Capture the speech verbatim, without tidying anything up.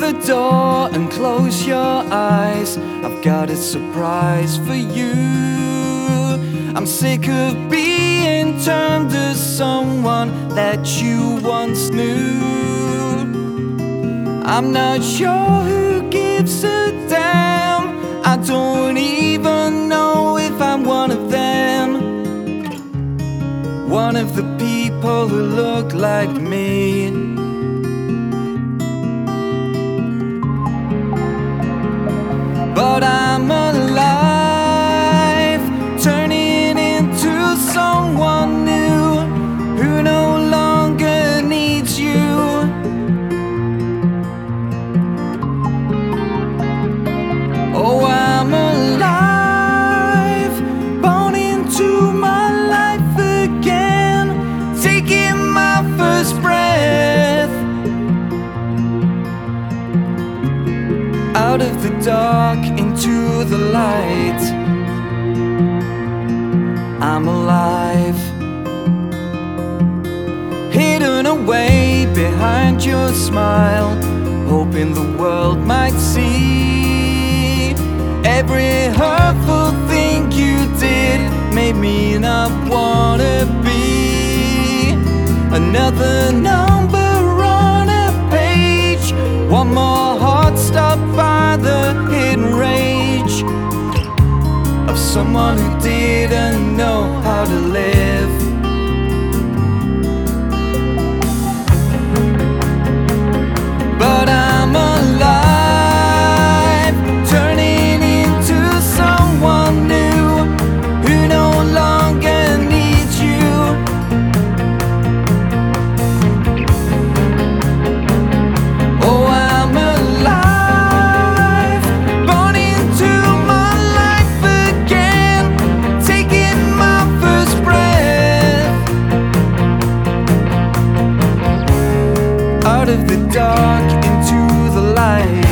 the door and close your eyes. I've got a surprise for you. I'm sick of being turned to someone that you once knew. I'm not sure who gives a damn. I don't even know if I'm one of them. One of the people who look like me. But I'm alive, turning into someone new who no longer needs you. Oh, I'm alive, born into my life again, taking my first breath out of the dark into the light. I'm alive, hidden away behind your smile, hoping the world might see. Every hurtful thing you did made me not wanna be another number on a page. One more heart stopped by the hidden rage of someone who didn't know how to live. But I'm alive, turning into someone new who no longer needs you. Oh, I'm alive, born into my life again, taking my first breath out of the dark into the light.